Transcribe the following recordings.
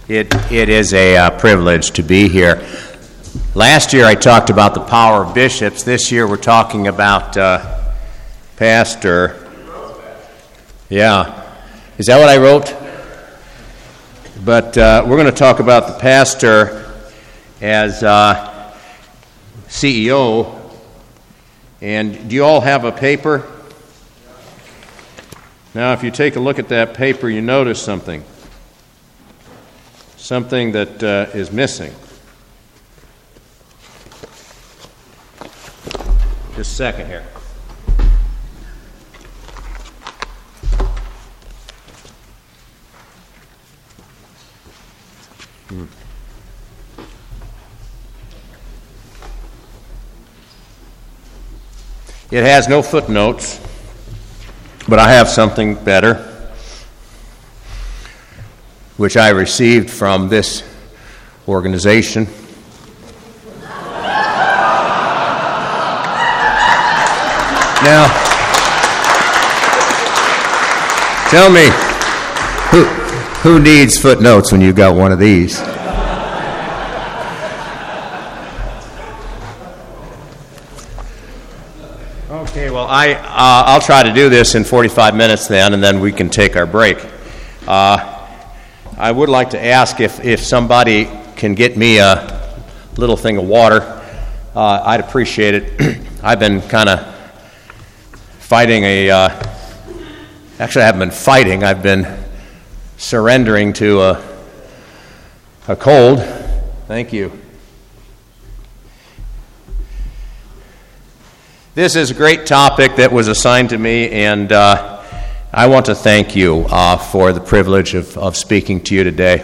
It is a privilege to be here. Last year I talked about the power of bishops. This year we're talking about pastor. Yeah. Is that what I wrote? But we're going to talk about the pastor as CEO. And do you all have a paper? Now, if you take a look at that paper, you notice something that is missing. Just a second here. It has no footnotes, but I have something better, which I received from this organization. Now, tell me, who needs footnotes when you got one of these? Okay, well, I'll try to do this in 45 minutes then, and then we can take our break. I would like to ask if somebody can get me a little thing of water. I'd appreciate it. I've been kind of fighting actually I haven't been fighting. I've been surrendering to a cold. Thank you. This is a great topic that was assigned to me, and I want to thank you for the privilege of speaking to you today.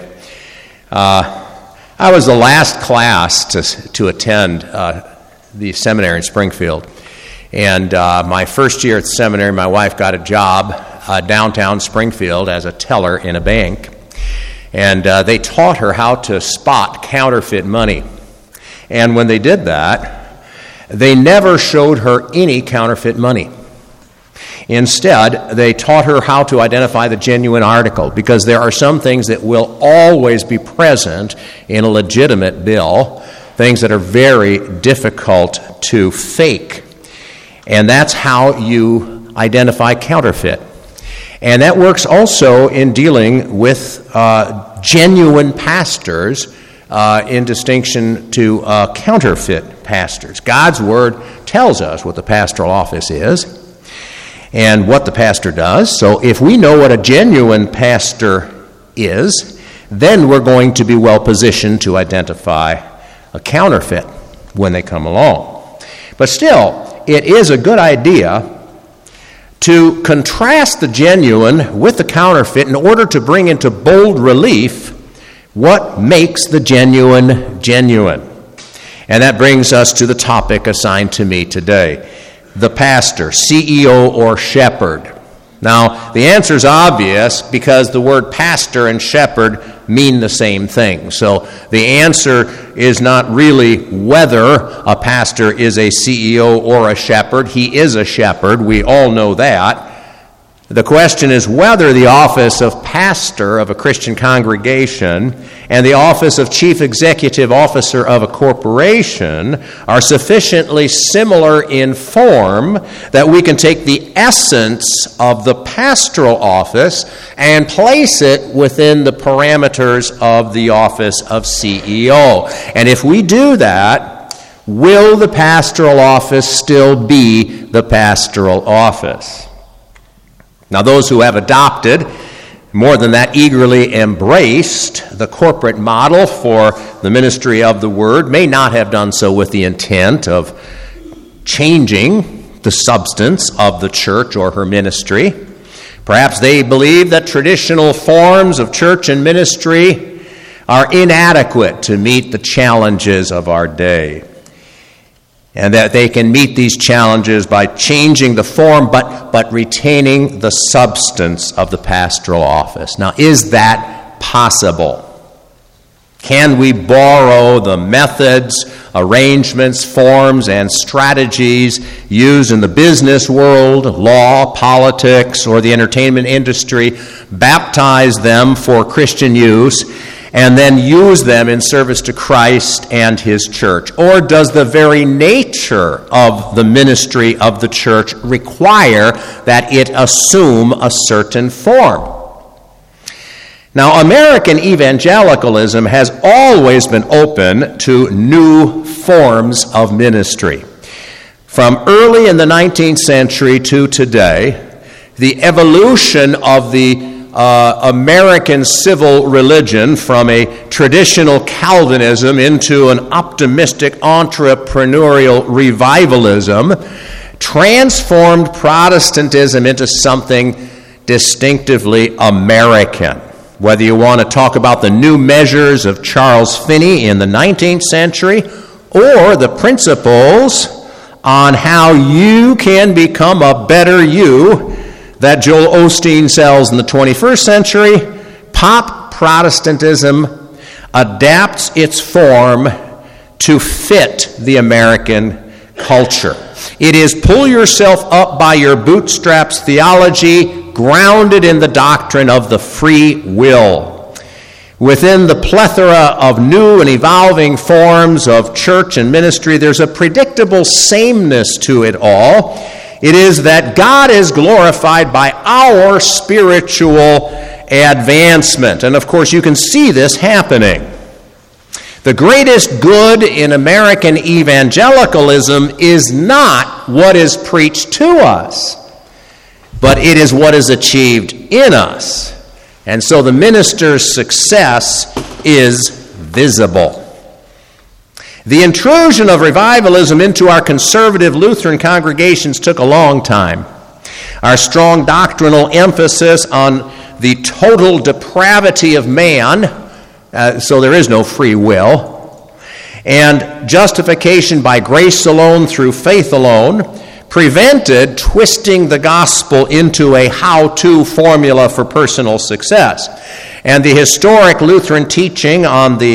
I was the last class to attend the seminary in Springfield, and my first year at the seminary, my wife got a job downtown Springfield as a teller in a bank, and they taught her how to spot counterfeit money. And when they did that, they never showed her any counterfeit money. Instead, they taught her how to identify the genuine article, because there are some things that will always be present in a legitimate bill, things that are very difficult to fake. And that's how you identify counterfeit. And that works also in dealing with genuine pastors in distinction to counterfeit pastors. God's Word tells us what the pastoral office is and what the pastor does. So if we know what a genuine pastor is, then we're going to be well positioned to identify a counterfeit when they come along. But still, it is a good idea to contrast the genuine with the counterfeit in order to bring into bold relief what makes the genuine genuine. And that brings us to the topic assigned to me today, the pastor, CEO or shepherd. Now, the answer is obvious because the word pastor and shepherd mean the same thing. So the answer is not really whether a pastor is a CEO or a shepherd. He is a shepherd. We all know that. The question is whether the office of pastor of a Christian congregation and the office of chief executive officer of a corporation are sufficiently similar in form that we can take the essence of the pastoral office and place it within the parameters of the office of CEO. And if we do that, will the pastoral office still be the pastoral office? Now, those who have adopted, more than that, eagerly embraced the corporate model for the ministry of the Word may not have done so with the intent of changing the substance of the church or her ministry. Perhaps they believe that traditional forms of church and ministry are inadequate to meet the challenges of our day, and that they can meet these challenges by changing the form but retaining the substance of the pastoral office. Now, is that possible? Can we borrow the methods, arrangements, forms, and strategies used in the business world, law, politics, or the entertainment industry, baptize them for Christian use, and then use them in service to Christ and his church? Or does the very nature of the ministry of the church require that it assume a certain form? Now, American evangelicalism has always been open to new forms of ministry. From early in the 19th century to today, the evolution of the American civil religion from a traditional Calvinism into an optimistic entrepreneurial revivalism transformed Protestantism into something distinctively American. Whether you want to talk about the new measures of Charles Finney in the 19th century or the principles on how you can become a better you that Joel Osteen sells in the 21st century, pop Protestantism adapts its form to fit the American culture. It is pull yourself up by your bootstraps theology, grounded in the doctrine of the free will. Within the plethora of new and evolving forms of church and ministry, there's a predictable sameness to it all. It is that God is glorified by our spiritual advancement. And of course, you can see this happening. The greatest good in American evangelicalism is not what is preached to us, but it is what is achieved in us. And so the minister's success is visible. The intrusion of revivalism into our conservative Lutheran congregations took a long time. Our strong doctrinal emphasis on the total depravity of man, so there is no free will, and justification by grace alone through faith alone, prevented twisting the gospel into a how-to formula for personal success. And the historic Lutheran teaching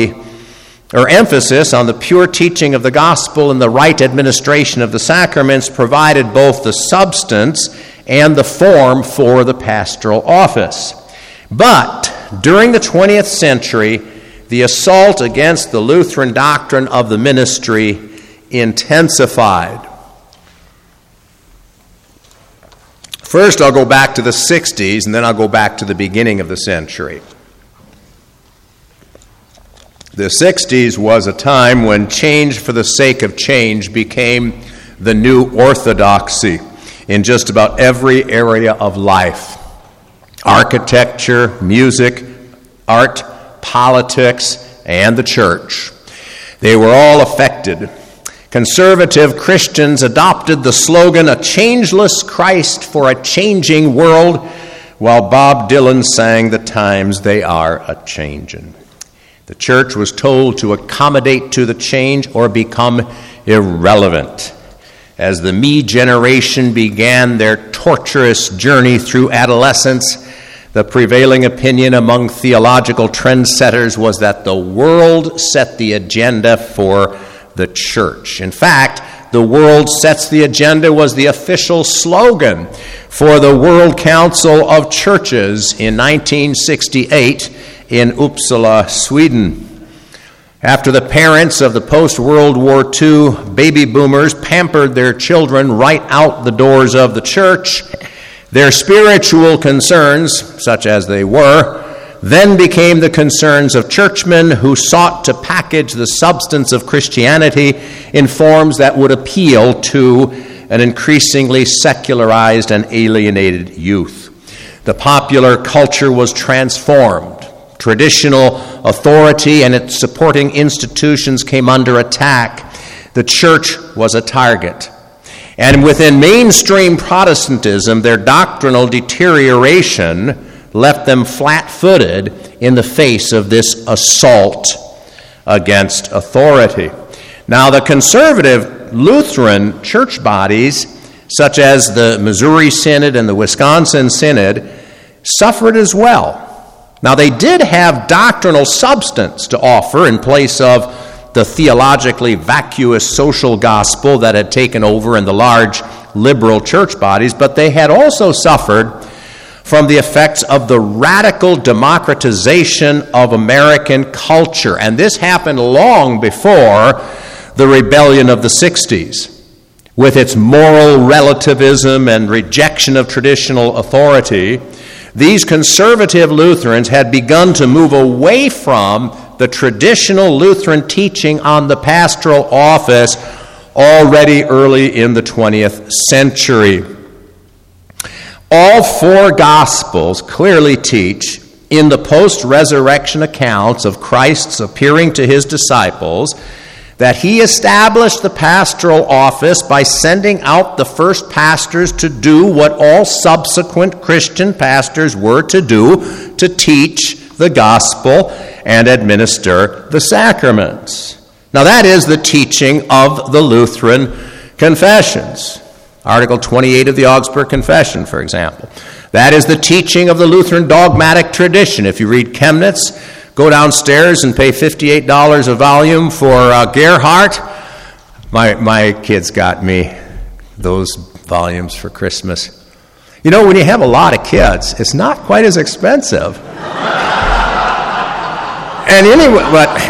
emphasis on the pure teaching of the gospel and the right administration of the sacraments provided both the substance and the form for the pastoral office. But during the 20th century, the assault against the Lutheran doctrine of the ministry intensified. First, I'll go back to the 60s, and then I'll go back to the beginning of the century. The 60s was a time when change for the sake of change became the new orthodoxy in just about every area of life. Architecture, music, art, politics, and the church. They were all affected. Conservative Christians adopted the slogan, "A changeless Christ for a changing world," while Bob Dylan sang, "The times they are a-changin'." The church was told to accommodate to the change or become irrelevant. As the me generation began their torturous journey through adolescence, the prevailing opinion among theological trendsetters was that the world set the agenda for the church. In fact, "the world sets the agenda" was the official slogan for the World Council of Churches in 1968 in Uppsala, Sweden. After the parents of the post-World War II baby boomers pampered their children right out the doors of the church, their spiritual concerns, such as they were, then became the concerns of churchmen who sought to package the substance of Christianity in forms that would appeal to an increasingly secularized and alienated youth. The popular culture was transformed. Traditional authority and its supporting institutions came under attack. The church was a target. And within mainstream Protestantism, their doctrinal deterioration left them flat-footed in the face of this assault against authority. Now, the conservative Lutheran church bodies, such as the Missouri Synod and the Wisconsin Synod, suffered as well. Now, they did have doctrinal substance to offer in place of the theologically vacuous social gospel that had taken over in the large liberal church bodies, but they had also suffered from the effects of the radical democratization of American culture. And this happened long before the rebellion of the 60s, with its moral relativism and rejection of traditional authority. These conservative Lutherans had begun to move away from the traditional Lutheran teaching on the pastoral office already early in the 20th century. All four Gospels clearly teach in the post-resurrection accounts of Christ's appearing to his disciples that he established the pastoral office by sending out the first pastors to do what all subsequent Christian pastors were to do, to teach the gospel and administer the sacraments. Now that is the teaching of the Lutheran confessions. Article 28 of the Augsburg Confession, for example. That is the teaching of the Lutheran dogmatic tradition. If you read Chemnitz, go downstairs and pay $58 a volume for Gerhardt. My kids got me those volumes for Christmas. You know, when you have a lot of kids, it's not quite as expensive. And anyway,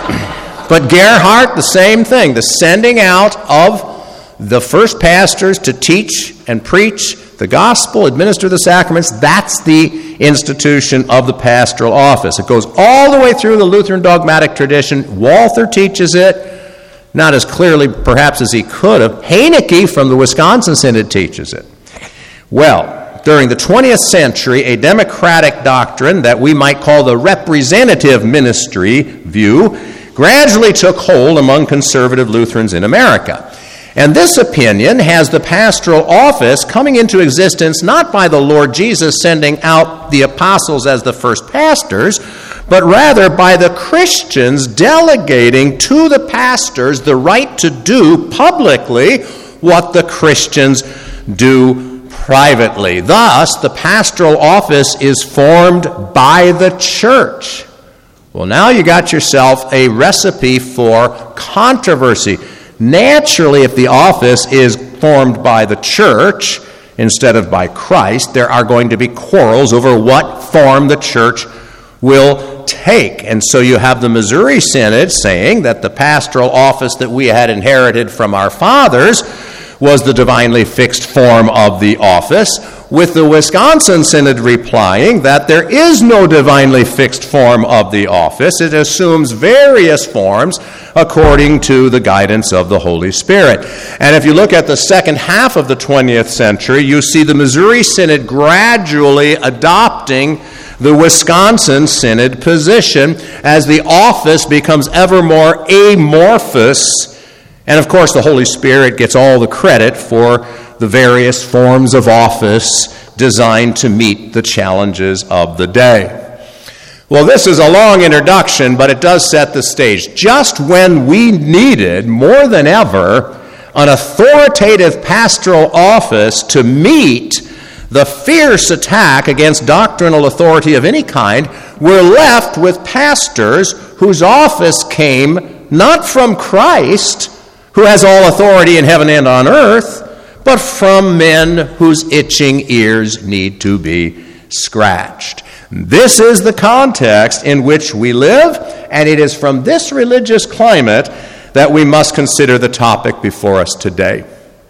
but Gerhardt, the same thing, the sending out of the first pastors to teach and preach the gospel, administer the sacraments, that's the institution of the pastoral office. It goes all the way through the Lutheran dogmatic tradition. Walther teaches it, not as clearly perhaps as he could have. Heinecke from the Wisconsin Synod teaches it. Well, during the 20th century, a democratic doctrine that we might call the representative ministry view gradually took hold among conservative Lutherans in America. And this opinion has the pastoral office coming into existence not by the Lord Jesus sending out the apostles as the first pastors, but rather by the Christians delegating to the pastors the right to do publicly what the Christians do privately. Thus, the pastoral office is formed by the church. Well, now you got yourself a recipe for controversy. Naturally, if the office is formed by the church instead of by Christ, there are going to be quarrels over what form the church will take. And so you have the Missouri Synod saying that the pastoral office that we had inherited from our fathers was the divinely fixed form of the office, with the Wisconsin Synod replying that there is no divinely fixed form of the office. It assumes various forms according to the guidance of the Holy Spirit. And if you look at the second half of the 20th century, you see the Missouri Synod gradually adopting the Wisconsin Synod position as the office becomes ever more amorphous. And of course, the Holy Spirit gets all the credit for the various forms of office designed to meet the challenges of the day. Well, this is a long introduction, but it does set the stage. Just when we needed, more than ever, an authoritative pastoral office to meet the fierce attack against doctrinal authority of any kind, we're left with pastors whose office came not from Christ, who has all authority in heaven and on earth, but from men whose itching ears need to be scratched. This is the context in which we live, and it is from this religious climate that we must consider the topic before us today.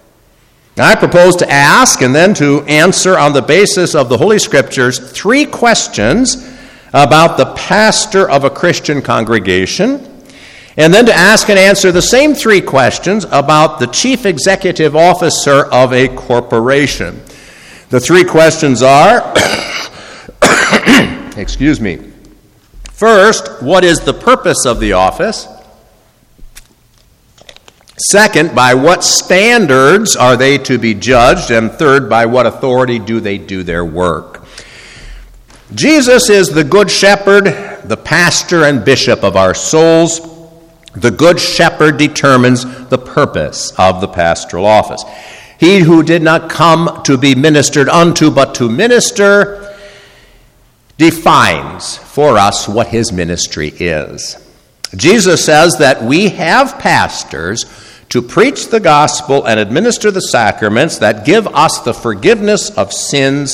Now, I propose to ask and then to answer on the basis of the Holy Scriptures 3 questions about the pastor of a Christian congregation, and then to ask and answer the same 3 questions about the chief executive officer of a corporation. The 3 questions are, excuse me. First, what is the purpose of the office? Second, by what standards are they to be judged? And third, by what authority do they do their work? Jesus is the good shepherd, the pastor and bishop of our souls. The good shepherd determines the purpose of the pastoral office. He who did not come to be ministered unto, but to minister, defines for us what his ministry is. Jesus says that we have pastors to preach the gospel and administer the sacraments that give us the forgiveness of sins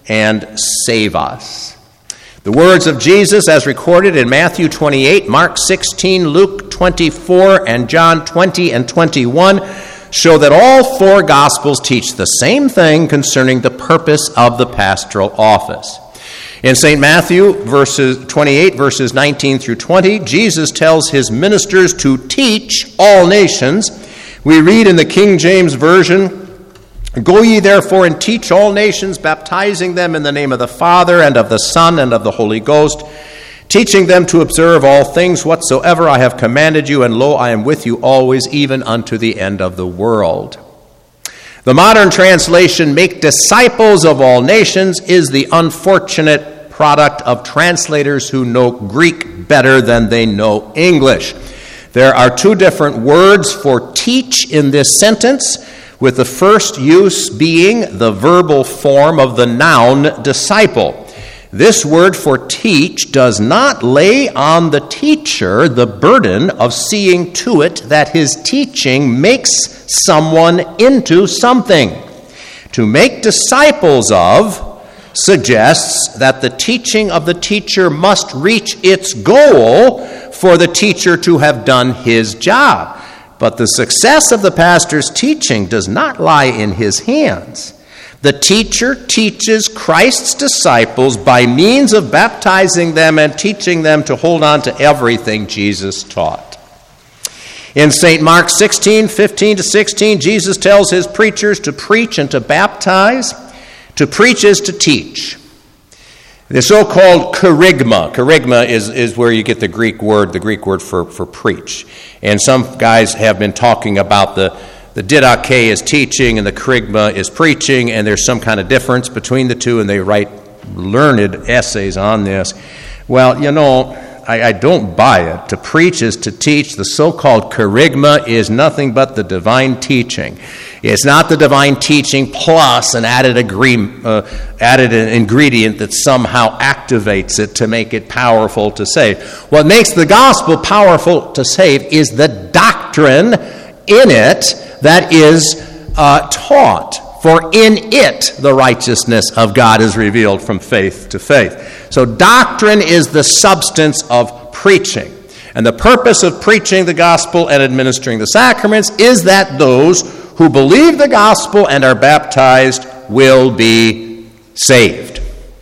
and save us. The words of Jesus as recorded in Matthew 28, Mark 16, Luke 24, and John 20 and 21 show that all four Gospels teach the same thing concerning the purpose of the pastoral office. In St. Matthew 28, verses 19 through 20, Jesus tells his ministers to teach all nations. We read in the King James Version, "Go ye therefore and teach all nations, baptizing them in the name of the Father and of the Son and of the Holy Ghost, teaching them to observe all things whatsoever I have commanded you, and lo, I am with you always, even unto the end of the world." The modern translation, "make disciples of all nations," is the unfortunate product of translators who know Greek better than they know English. There are two different words for teach in this sentence, with the first use being the verbal form of the noun disciple. This word for teach does not lay on the teacher the burden of seeing to it that his teaching makes someone into something. To make disciples of suggests that the teaching of the teacher must reach its goal for the teacher to have done his job. But the success of the pastor's teaching does not lie in his hands. The teacher teaches Christ's disciples by means of baptizing them and teaching them to hold on to everything Jesus taught. In St. Mark 16, 15 to 16, Jesus tells his preachers to preach and to baptize. To preach is to teach. The so-called kerygma is where you get the Greek word for preach. And some guys have been talking about the didache is teaching and the kerygma is preaching, and there's some kind of difference between the two, and they write learned essays on this. Well, I don't buy it. To preach is to teach. The so-called kerygma is nothing but the divine teaching. It's not the divine teaching plus an added ingredient that somehow activates it to make it powerful to save. What makes the gospel powerful to save is the doctrine in it that is taught. For in it the righteousness of God is revealed from faith to faith. So doctrine is the substance of preaching. And the purpose of preaching the gospel and administering the sacraments is that those who believe the gospel and are baptized will be saved.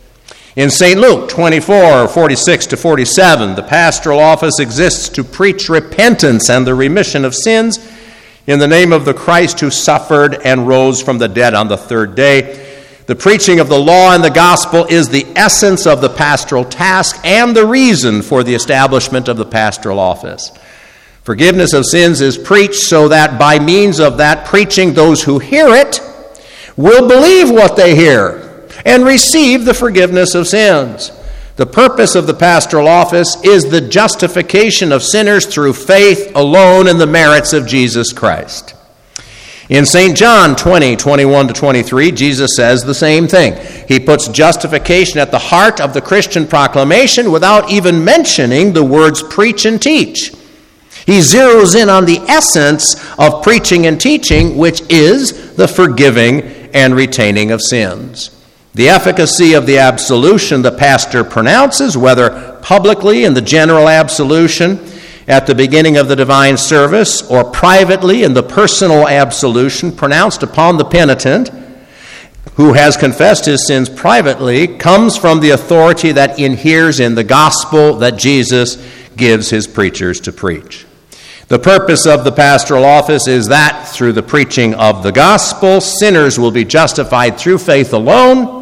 In St. Luke 24, 46 to 47, the pastoral office exists to preach repentance and the remission of sins in the name of the Christ who suffered and rose from the dead on the third day. The preaching of the law and the gospel is the essence of the pastoral task and the reason for the establishment of the pastoral office. Forgiveness of sins is preached so that by means of that preaching, those who hear it will believe what they hear and receive the forgiveness of sins. The purpose of the pastoral office is the justification of sinners through faith alone in the merits of Jesus Christ. In St. John 20, 21 to 23, Jesus says the same thing. He puts justification at the heart of the Christian proclamation without even mentioning the words preach and teach. He zeroes in on the essence of preaching and teaching, which is the forgiving and retaining of sins. The efficacy of the absolution the pastor pronounces, whether publicly in the general absolution at the beginning of the divine service or privately in the personal absolution pronounced upon the penitent who has confessed his sins privately, comes from the authority that inheres in the gospel that Jesus gives his preachers to preach. The purpose of the pastoral office is that through the preaching of the gospel, sinners will be justified through faith alone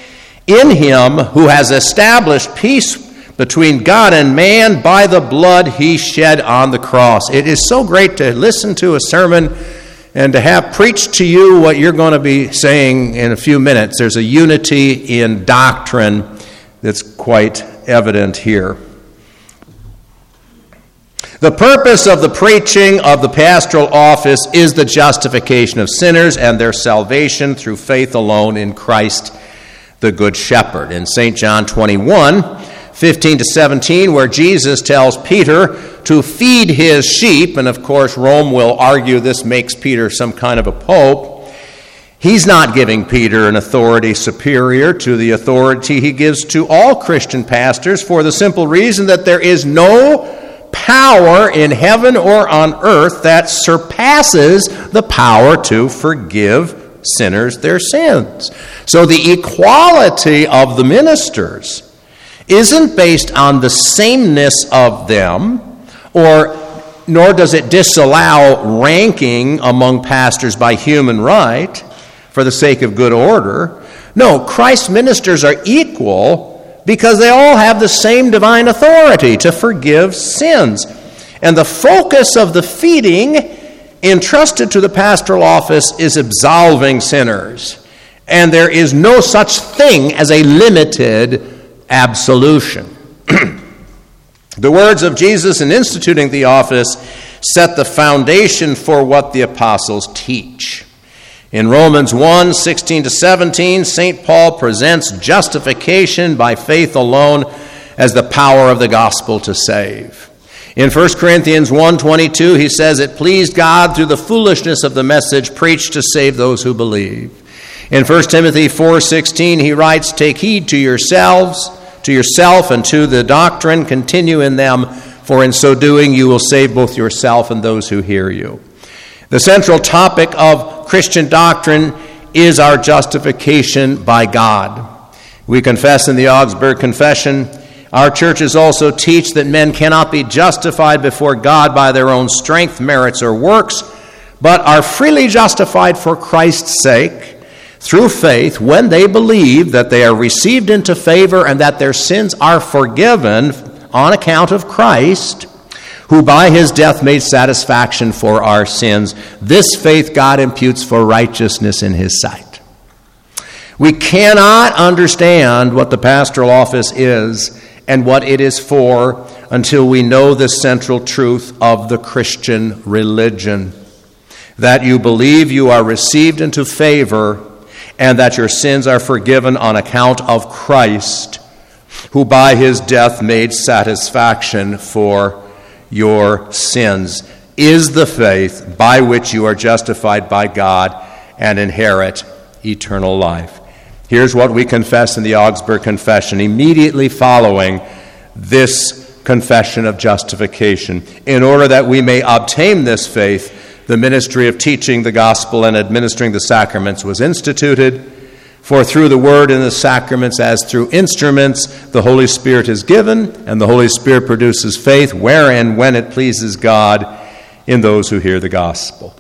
in him who has established peace between God and man by the blood he shed on the cross. It is so great to listen to a sermon and to have preached to you what you're going to be saying in a few minutes. There's a unity in doctrine that's quite evident here. The purpose of the preaching of the pastoral office is the justification of sinners and their salvation through faith alone in Christ, the Good Shepherd. In St. John 21, 15 to 17, where Jesus tells Peter to feed his sheep, and of course Rome will argue this makes Peter some kind of a pope. He's not giving Peter an authority superior to the authority he gives to all Christian pastors, for the simple reason that there is no power in heaven or on earth that surpasses the power to forgive sinners their sins. So the equality of the ministers isn't based on the sameness of them, nor does it disallow ranking among pastors by human right for the sake of good order. No, Christ's ministers are equal because they all have the same divine authority to forgive sins. And the focus of the feeding entrusted to the pastoral office is absolving sinners. And there is no such thing as a limited absolution. The words of Jesus in instituting the office set the foundation for what the apostles teach. In Romans 1, 16-17, St. Paul presents justification by faith alone as the power of the gospel to save. In 1 Corinthians 1:22, he says, "It pleased God through the foolishness of the message preached to save those who believe." In 1 Timothy 4:16, he writes, "Take heed to yourself and to the doctrine, continue in them, for in so doing you will save both yourself and those who hear you." The central topic of Christian doctrine is our justification by God. We confess in the Augsburg Confession, our churches also teach that men cannot be justified before God by their own strength, merits, or works, but are freely justified for Christ's sake through faith when they believe that they are received into favor and that their sins are forgiven on account of Christ, who by his death made satisfaction for our sins. This faith God imputes for righteousness in his sight. We cannot understand what the pastoral office is and what it is for until we know the central truth of the Christian religion, that you believe you are received into favor and that your sins are forgiven on account of Christ, who by his death made satisfaction for your sins, is the faith by which you are justified by God and inherit eternal life. Here's what we confess in the Augsburg Confession immediately following this confession of justification. In order that we may obtain this faith, the ministry of teaching the gospel and administering the sacraments was instituted. For through the word and the sacraments, as through instruments, the Holy Spirit is given, and the Holy Spirit produces faith where and when it pleases God in those who hear the gospel.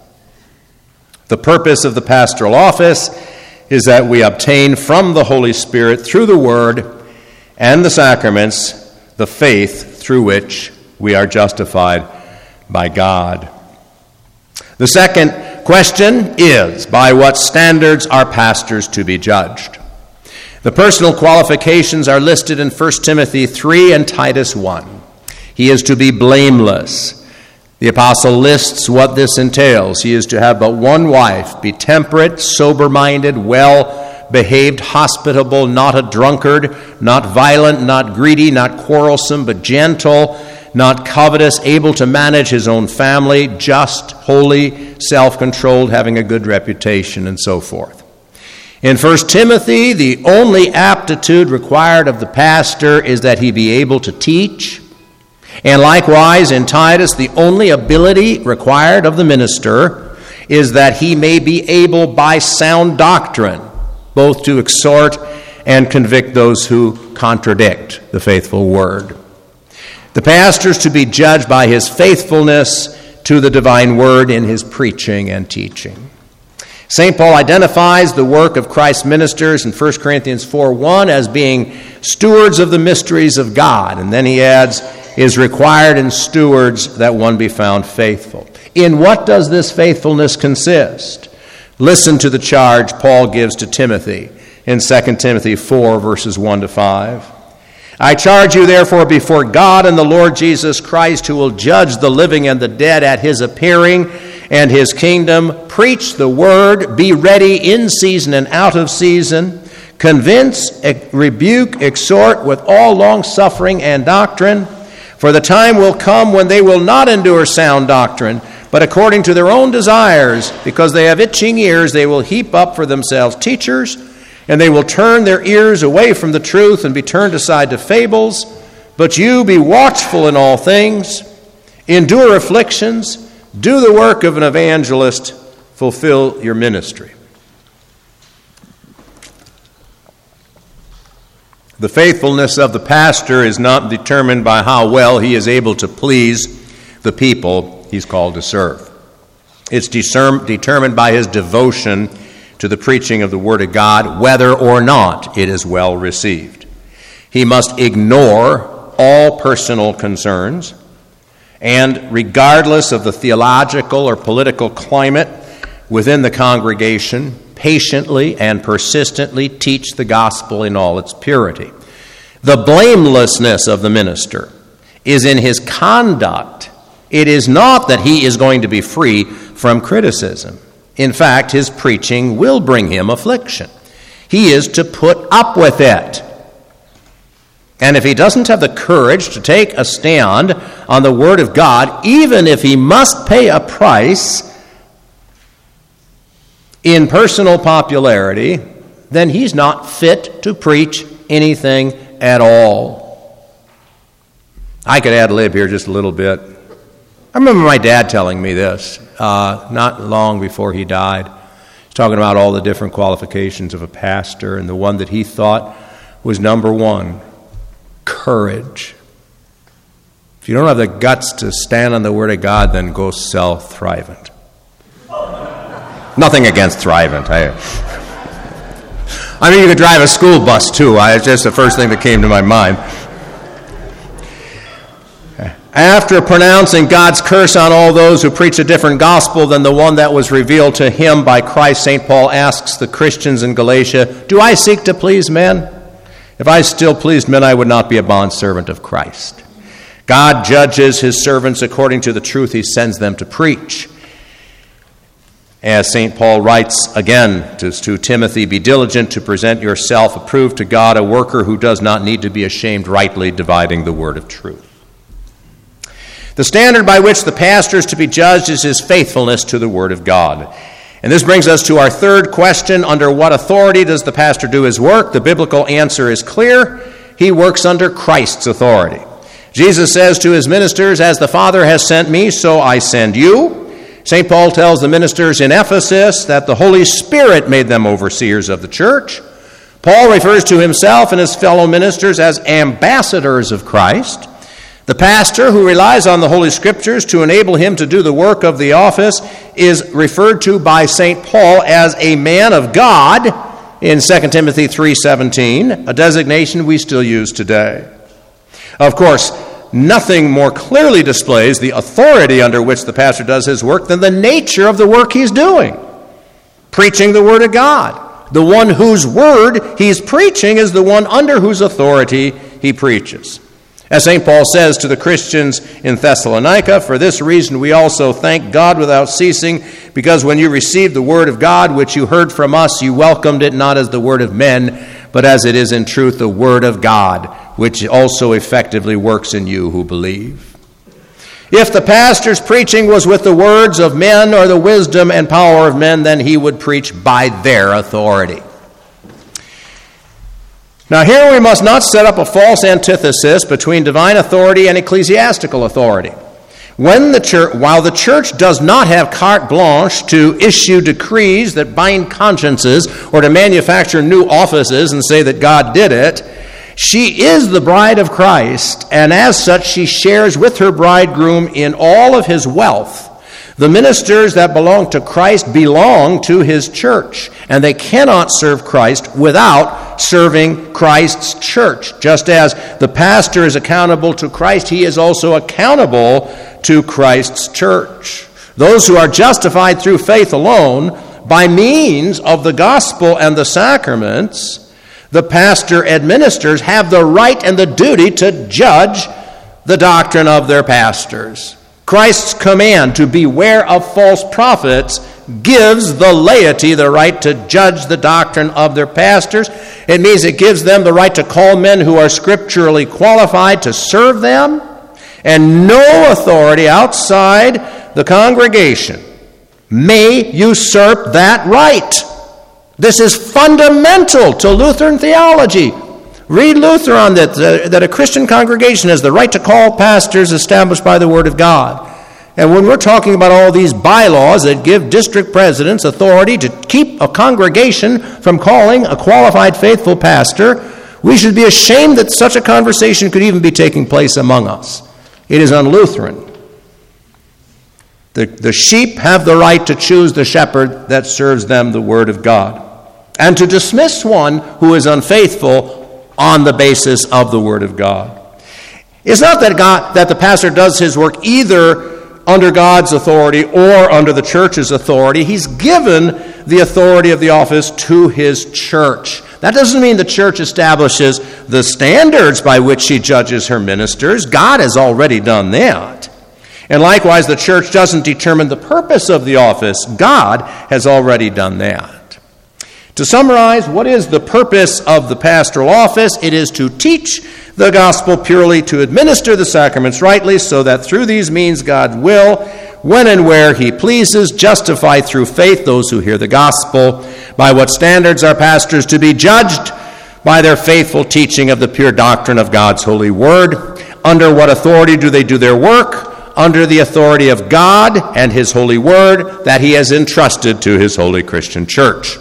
The purpose of the pastoral office is that we obtain from the Holy Spirit, through the word and the sacraments, the faith through which we are justified by God. The second question is, by what standards are pastors to be judged? The personal qualifications are listed in 1 Timothy 3 and Titus 1. He is to be blameless. The apostle lists what this entails. He is to have but one wife, be temperate, sober-minded, well-behaved, hospitable, not a drunkard, not violent, not greedy, not quarrelsome, but gentle, not covetous, able to manage his own family, just, holy, self-controlled, having a good reputation, and so forth. In 1 Timothy, the only aptitude required of the pastor is that he be able to teach. And likewise, in Titus, the only ability required of the minister is that he may be able by sound doctrine both to exhort and convict those who contradict the faithful word. The pastor is to be judged by his faithfulness to the divine word in his preaching and teaching. St. Paul identifies the work of Christ's ministers in 1 Corinthians 4:1 as being stewards of the mysteries of God. And then he adds, is required in stewards that one be found faithful. In what does this faithfulness consist? Listen to the charge Paul gives to Timothy in 2 Timothy 4, verses 1-5. I charge you therefore before God and the Lord Jesus Christ, who will judge the living and the dead at his appearing and his kingdom, preach the word, be ready in season and out of season, convince, rebuke, exhort with all long suffering and doctrine. For the time will come when they will not endure sound doctrine, but according to their own desires, because they have itching ears, they will heap up for themselves teachers, and they will turn their ears away from the truth and be turned aside to fables. But you be watchful in all things, endure afflictions, do the work of an evangelist, fulfill your ministry. The faithfulness of the pastor is not determined by how well he is able to please the people he's called to serve. It's determined by his devotion to the preaching of the Word of God, whether or not it is well received. He must ignore all personal concerns, and regardless of the theological or political climate within the congregation, patiently and persistently teach the gospel in all its purity. The blamelessness of the minister is in his conduct. It is not that he is going to be free from criticism. In fact, his preaching will bring him affliction. He is to put up with it. And if he doesn't have the courage to take a stand on the Word of God, even if he must pay a price in personal popularity, then he's not fit to preach anything at all. I could ad lib here just a little bit. I remember my dad telling me this not long before he died. He's talking about all the different qualifications of a pastor, and the one that he thought was number one, courage. If you don't have the guts to stand on the Word of God, then go sell Thrivent. Nothing against Thrivent. I mean, you could drive a school bus too. It's just the first thing that came to my mind. After pronouncing God's curse on all those who preach a different gospel than the one that was revealed to him by Christ, St. Paul asks the Christians in Galatia, do I seek to please men? If I still pleased men, I would not be a bondservant of Christ. God judges his servants according to the truth he sends them to preach. As St. Paul writes again to Timothy, be diligent to present yourself approved to God, a worker who does not need to be ashamed, rightly dividing the word of truth. The standard by which the pastor is to be judged is his faithfulness to the Word of God. And this brings us to our third question. Under what authority does the pastor do his work? The biblical answer is clear. He works under Christ's authority. Jesus says to his ministers, as the Father has sent me, so I send you. St. Paul tells the ministers in Ephesus that the Holy Spirit made them overseers of the church. Paul refers to himself and his fellow ministers as ambassadors of Christ. The pastor, who relies on the Holy Scriptures to enable him to do the work of the office, is referred to by St. Paul as a man of God in 2 Timothy 3:17, a designation we still use today. Of course, nothing more clearly displays the authority under which the pastor does his work than the nature of the work he's doing, preaching the Word of God. The one whose word he's preaching is the one under whose authority he preaches. As St. Paul says to the Christians in Thessalonica, for this reason we also thank God without ceasing, because when you received the word of God which you heard from us, you welcomed it not as the word of men, but as it is in truth the word of God, which also effectively works in you who believe. If the pastor's preaching was with the words of men or the wisdom and power of men, then he would preach by their authority. Now here we must not set up a false antithesis between divine authority and ecclesiastical authority. While the church does not have carte blanche to issue decrees that bind consciences or to manufacture new offices and say that God did it, she is the bride of Christ, and as such she shares with her bridegroom in all of his wealth. The ministers that belong to Christ belong to his church, and they cannot serve Christ without serving Christ's church. Just as the pastor is accountable to Christ, he is also accountable to Christ's church. Those who are justified through faith alone, by means of the gospel and the sacraments, the pastor administers, have the right and the duty to judge the doctrine of their pastors. Christ's command to beware of false prophets gives the laity the right to judge the doctrine of their pastors. It means it gives them the right to call men who are scripturally qualified to serve them. And no authority outside the congregation may usurp that right. This is fundamental to Lutheran theology. Read Luther on that a Christian congregation has the right to call pastors established by the Word of God. And when we're talking about all these bylaws that give district presidents authority to keep a congregation from calling a qualified faithful pastor, we should be ashamed that such a conversation could even be taking place among us. It is un-Lutheran. The sheep have the right to choose the shepherd that serves them the Word of God, and to dismiss one who is unfaithful on the basis of the Word of God. It's not that the pastor does his work either under God's authority or under the church's authority. He's given the authority of the office to his church. That doesn't mean the church establishes the standards by which she judges her ministers. God has already done that. And likewise, the church doesn't determine the purpose of the office. God has already done that. To summarize, what is the purpose of the pastoral office? It is to teach the gospel purely, to administer the sacraments rightly, so that through these means God will, when and where he pleases, justify through faith those who hear the gospel. By what standards are pastors to be judged? By their faithful teaching of the pure doctrine of God's holy word. Under what authority do they do their work? Under the authority of God and his holy word that he has entrusted to his holy Christian church.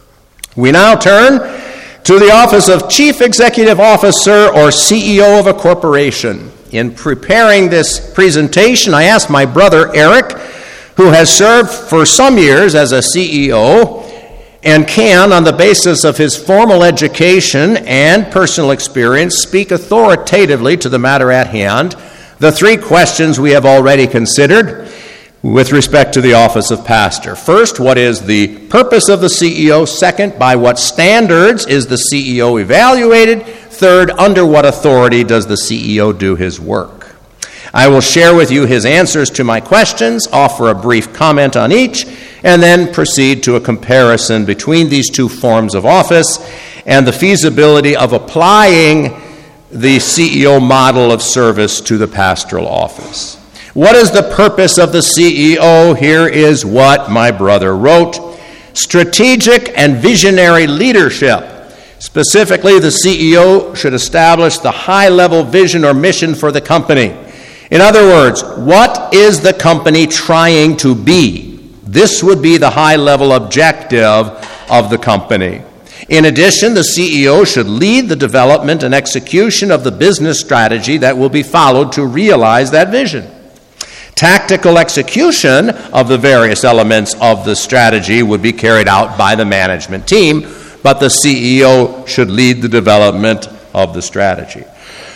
We now turn to the office of Chief Executive Officer or CEO of a corporation. In preparing this presentation, I asked my brother Eric, who has served for some years as a CEO and can, on the basis of his formal education and personal experience, speak authoritatively to the matter at hand, the three questions we have already considered with respect to the office of pastor. First, what is the purpose of the CEO? Second, by what standards is the CEO evaluated? Third, under what authority does the CEO do his work? I will share with you his answers to my questions, offer a brief comment on each, and then proceed to a comparison between these two forms of office and the feasibility of applying the CEO model of service to the pastoral office. What is the purpose of the CEO? Here is what my brother wrote. Strategic and visionary leadership. Specifically, the CEO should establish the high-level vision or mission for the company. In other words, what is the company trying to be? This would be the high-level objective of the company. In addition, the CEO should lead the development and execution of the business strategy that will be followed to realize that vision. Tactical execution of the various elements of the strategy would be carried out by the management team, but the CEO should lead the development of the strategy.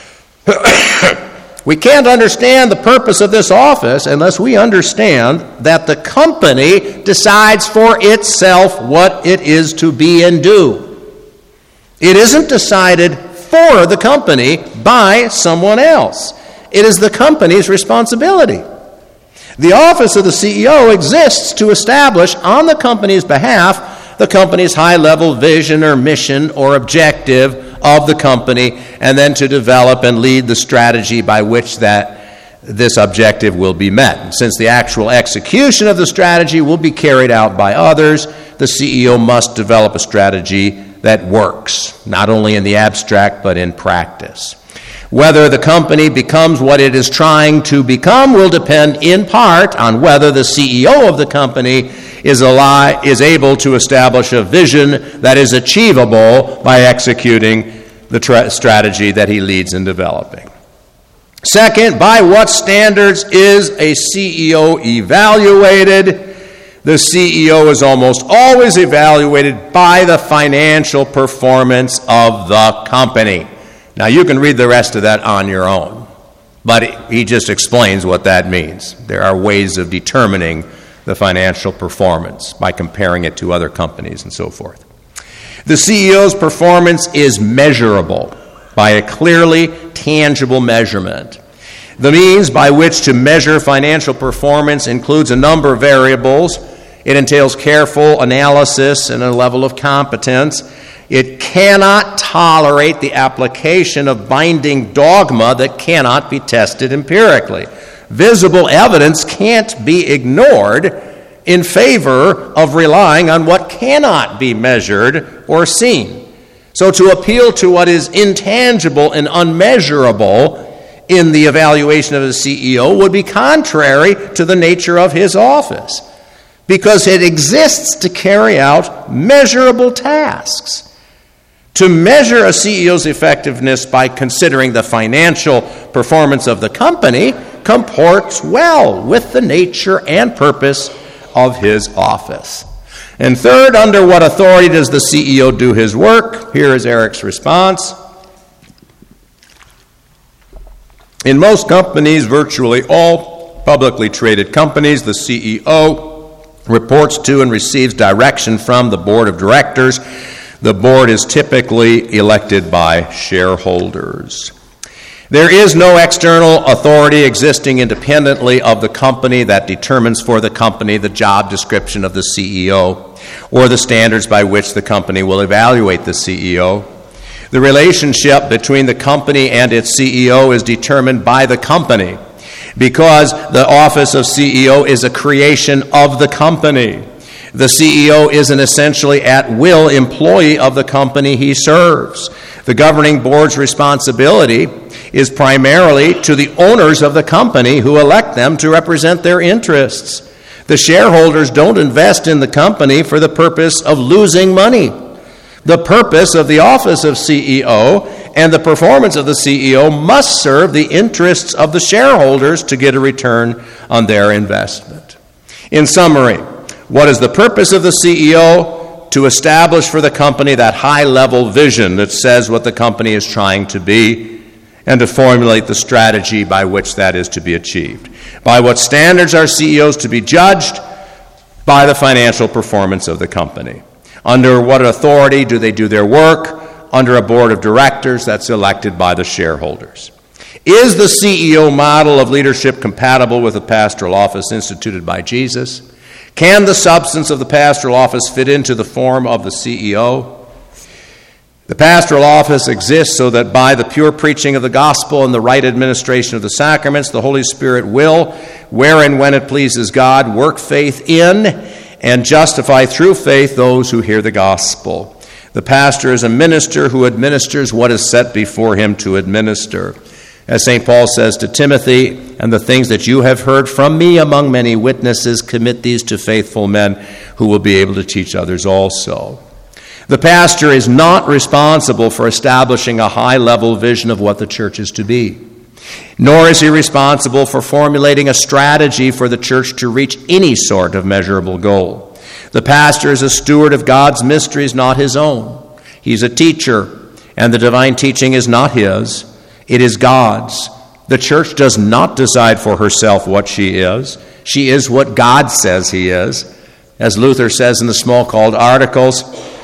We can't understand the purpose of this office unless we understand that the company decides for itself what it is to be and do. It isn't decided for the company by someone else. It is the company's responsibility. The office of the CEO exists to establish on the company's behalf the company's high-level vision or mission or objective of the company, and then to develop and lead the strategy by which this objective will be met. Since the actual execution of the strategy will be carried out by others, the CEO must develop a strategy that works, not only in the abstract but in practice. Whether the company becomes what it is trying to become will depend in part on whether the CEO of the company is able to establish a vision that is achievable by executing the strategy that he leads in developing. Second, by what standards is a CEO evaluated? The CEO is almost always evaluated by the financial performance of the company. Now, you can read the rest of that on your own, but he just explains what that means. There are ways of determining the financial performance by comparing it to other companies and so forth. The CEO's performance is measurable by a clearly tangible measurement. The means by which to measure financial performance includes a number of variables. It entails careful analysis and a level of competence. It cannot tolerate the application of binding dogma that cannot be tested empirically. Visible evidence can't be ignored in favor of relying on what cannot be measured or seen. So to appeal to what is intangible and unmeasurable in the evaluation of a CEO would be contrary to the nature of his office, because it exists to carry out measurable tasks. To measure a CEO's effectiveness by considering the financial performance of the company comports well with the nature and purpose of his office. And third, under what authority does the CEO do his work? Here is Eric's response. In most companies, virtually all publicly traded companies, the CEO reports to and receives direction from the board of directors. The board is typically elected by shareholders. There is no external authority existing independently of the company that determines for the company the job description of the CEO or the standards by which the company will evaluate the CEO. The relationship between the company and its CEO is determined by the company because the office of CEO is a creation of the company. The CEO is an essentially at-will employee of the company he serves. The governing board's responsibility is primarily to the owners of the company who elect them to represent their interests. The shareholders don't invest in the company for the purpose of losing money. The purpose of the office of CEO and the performance of the CEO must serve the interests of the shareholders to get a return on their investment. In summary, what is the purpose of the CEO? To establish for the company that high-level vision that says what the company is trying to be, and to formulate the strategy by which that is to be achieved. By what standards are CEOs to be judged? By the financial performance of the company. Under what authority do they do their work? Under a board of directors that's elected by the shareholders. Is the CEO model of leadership compatible with the pastoral office instituted by Jesus? Can the substance of the pastoral office fit into the form of the CEO? The pastoral office exists so that by the pure preaching of the gospel and the right administration of the sacraments, the Holy Spirit will, where and when it pleases God, work faith in and justify through faith those who hear the gospel. The pastor is a minister who administers what is set before him to administer. As St. Paul says to Timothy, and the things that you have heard from me among many witnesses, commit these to faithful men who will be able to teach others also. The pastor is not responsible for establishing a high-level vision of what the church is to be, nor is he responsible for formulating a strategy for the church to reach any sort of measurable goal. The pastor is a steward of God's mysteries, not his own. He's a teacher, and the divine teaching is not his. It is God's. The church does not decide for herself what she is. She is what God says he is. As Luther says in the Small-Called Articles,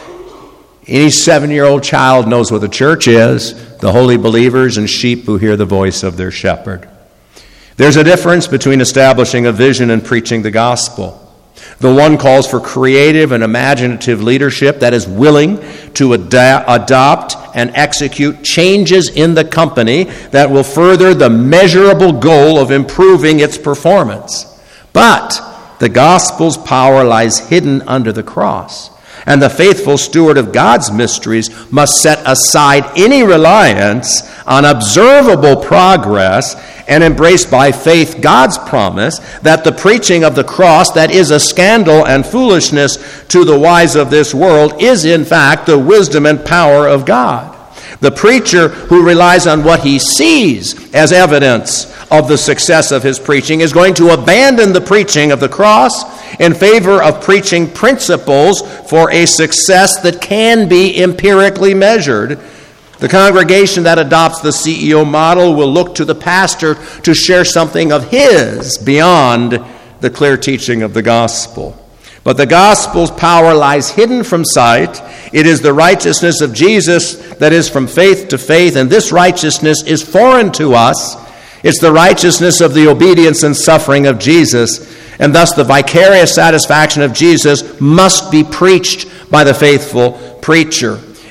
any 7-year-old child knows what the church is, the holy believers and sheep who hear the voice of their shepherd. There's a difference between establishing a vision and preaching the gospel. The one calls for creative and imaginative leadership that is willing to adopt and execute changes in the company that will further the measurable goal of improving its performance. But the gospel's power lies hidden under the cross, and the faithful steward of God's mysteries must set aside any reliance on observable progress and embrace by faith God's promise that the preaching of the cross that is a scandal and foolishness to the wise of this world is in fact the wisdom and power of God. The preacher who relies on what he sees as evidence of the success of his preaching is going to abandon the preaching of the cross in favor of preaching principles for a success that can be empirically measured. The congregation that adopts the CEO model will look to the pastor to share something of his beyond the clear teaching of the gospel. But the gospel's power lies hidden from sight. It is the righteousness of Jesus that is from faith to faith, and this righteousness is foreign to us. It's the righteousness of the obedience and suffering of Jesus, and thus the vicarious satisfaction of Jesus must be preached by the faithful preacher.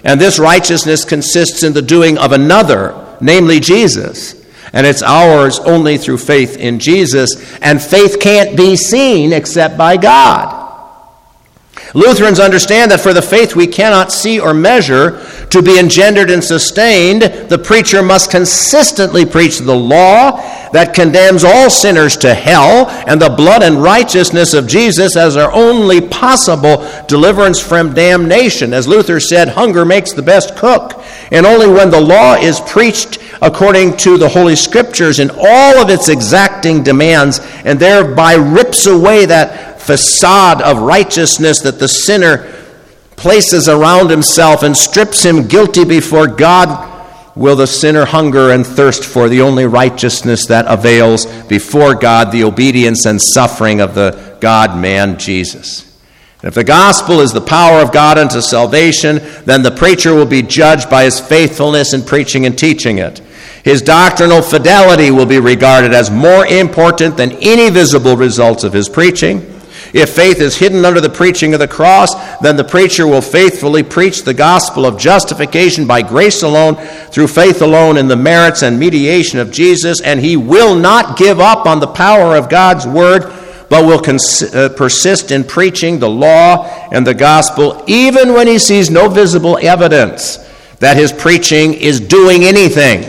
And this righteousness consists in the doing of another, namely Jesus. And it's ours only through faith in Jesus. And faith can't be seen except by God. Lutherans understand that for the faith we cannot see or measure to be engendered and sustained, the preacher must consistently preach the law that condemns all sinners to hell and the blood and righteousness of Jesus as our only possible deliverance from damnation. As Luther said, hunger makes the best cook. And only when the law is preached according to the Holy Scriptures in all of its exacting demands and thereby rips away that facade of righteousness that the sinner places around himself and strips him guilty before God, will the sinner hunger and thirst for the only righteousness that avails before God, the obedience and suffering of the God-man Jesus. And if the gospel is the power of God unto salvation, then the preacher will be judged by his faithfulness in preaching and teaching it. His doctrinal fidelity will be regarded as more important than any visible results of his preaching. If faith is hidden under the preaching of the cross, then the preacher will faithfully preach the gospel of justification by grace alone, through faith alone, in the merits and mediation of Jesus, and he will not give up on the power of God's word, but will persist in preaching the law and the gospel, even when he sees no visible evidence that his preaching is doing anything.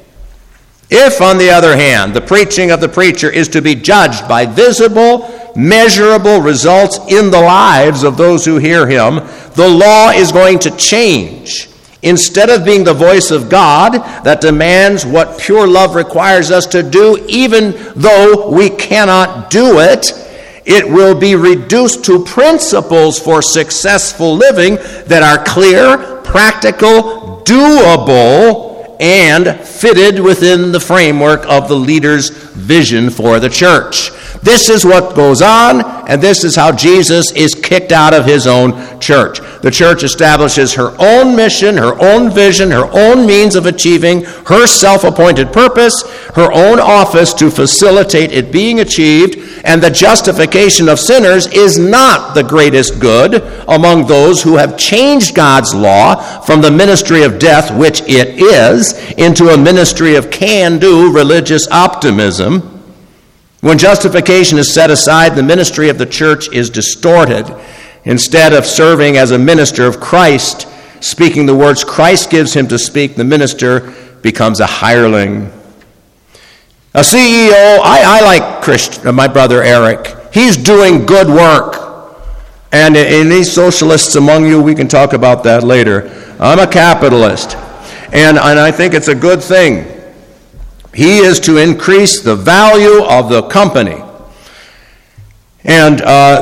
If, on the other hand, the preaching of the preacher is to be judged by visible, measurable results in the lives of those who hear him, the law is going to change. Instead of being the voice of God that demands what pure love requires us to do, even though we cannot do it, it will be reduced to principles for successful living that are clear, practical, doable, and fitted within the framework of the leader's vision for the church. This is what goes on, and this is how Jesus is kicked out of his own church. The church establishes her own mission, her own vision, her own means of achieving her self-appointed purpose, her own office to facilitate it being achieved, and the justification of sinners is not the greatest good among those who have changed God's law from the ministry of death, which it is, into a ministry of can-do religious optimism. When justification is set aside, the ministry of the church is distorted. Instead of serving as a minister of Christ, speaking the words Christ gives him to speak, the minister becomes a hireling. A CEO, I like my brother Eric. He's doing good work. And in these socialists among you, we can talk about that later. I'm a capitalist. And I think it's a good thing. He is to increase the value of the company. And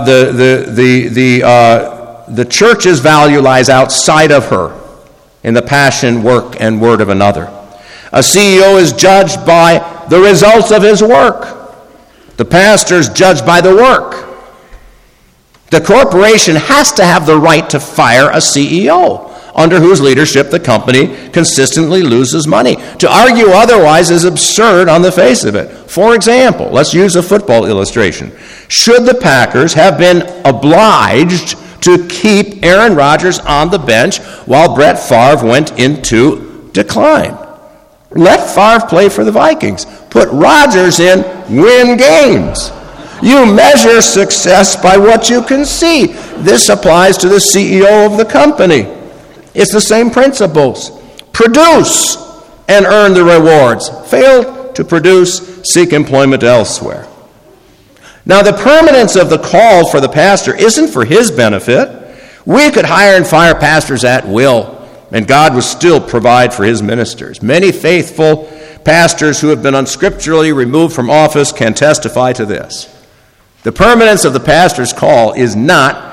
the church's value lies outside of her in the passion, work, and word of another. A CEO is judged by the results of his work. The pastor is judged by the work. The corporation has to have the right to fire a CEO, under whose leadership the company consistently loses money. To argue otherwise is absurd on the face of it. For example, let's use a football illustration. Should the Packers have been obliged to keep Aaron Rodgers on the bench while Brett Favre went into decline? Let Favre play for the Vikings. Put Rodgers in, win games. You measure success by what you can see. This applies to the CEO of the company. It's the same principles. Produce and earn the rewards. Fail to produce, seek employment elsewhere. Now, the permanence of the call for the pastor isn't for his benefit. We could hire and fire pastors at will, and God would still provide for his ministers. Many faithful pastors who have been unscripturally removed from office can testify to this. The permanence of the pastor's call is not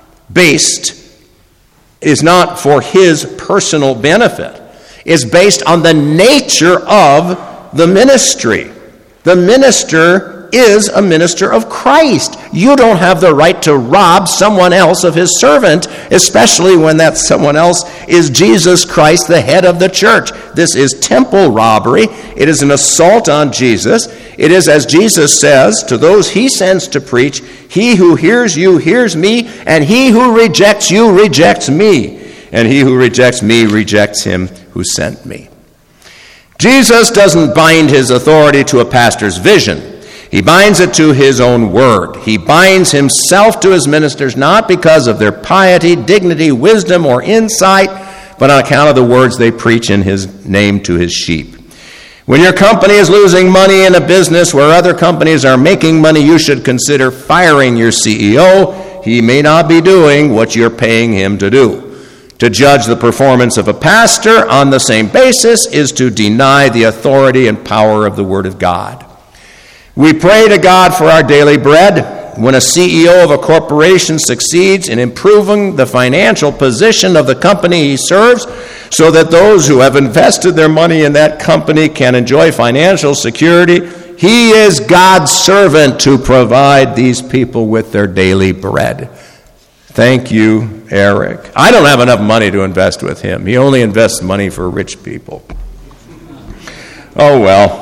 for his personal benefit. It's based on the nature of the ministry. The minister is a minister of Christ. You don't have the right to rob someone else of his servant, especially when that someone else is Jesus Christ, the head of the church. This is temple robbery. It is an assault on Jesus. It is, as Jesus says, to those he sends to preach, he who hears you hears me, and he who rejects you rejects me. and he who rejects me rejects him who sent me. Jesus doesn't bind his authority to a pastor's vision. He binds it to his own word. He binds himself to his ministers not because of their piety, dignity, wisdom, or insight, but on account of the words they preach in his name to his sheep. When your company is losing money in a business where other companies are making money, you should consider firing your CEO. He may not be doing what you're paying him to do. To judge the performance of a pastor on the same basis is to deny the authority and power of the Word of God. We pray to God for our daily bread. When a CEO of a corporation succeeds in improving the financial position of the company he serves so that those who have invested their money in that company can enjoy financial security, he is God's servant to provide these people with their daily bread. Thank you, Eric. I don't have enough money to invest with him. He only invests money for rich people. Oh, well.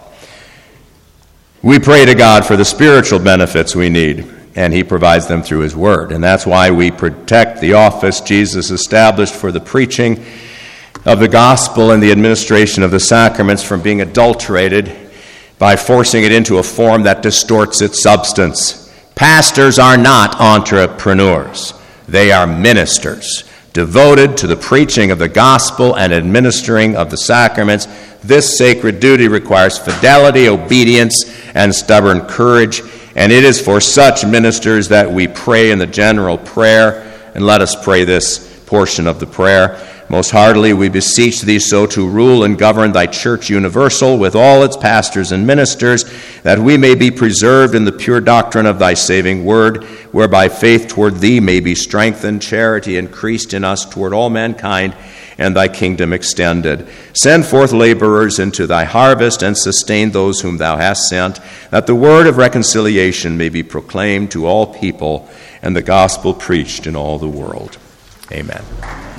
We pray to God for the spiritual benefits we need, and he provides them through his word. And that's why we protect the office Jesus established for the preaching of the gospel and the administration of the sacraments from being adulterated by forcing it into a form that distorts its substance. Pastors are not entrepreneurs. They are ministers, devoted to the preaching of the gospel and administering of the sacraments. This sacred duty requires fidelity, obedience, and stubborn courage, and it is for such ministers that we pray in the general prayer. And let us pray this portion of the prayer. Most heartily we beseech thee so to rule and govern thy church universal with all its pastors and ministers, that we may be preserved in the pure doctrine of thy saving word, whereby faith toward thee may be strengthened, charity increased in us toward all mankind, and thy kingdom extended. Send forth laborers into thy harvest, and sustain those whom thou hast sent, that the word of reconciliation may be proclaimed to all people, and the gospel preached in all the world. Amen.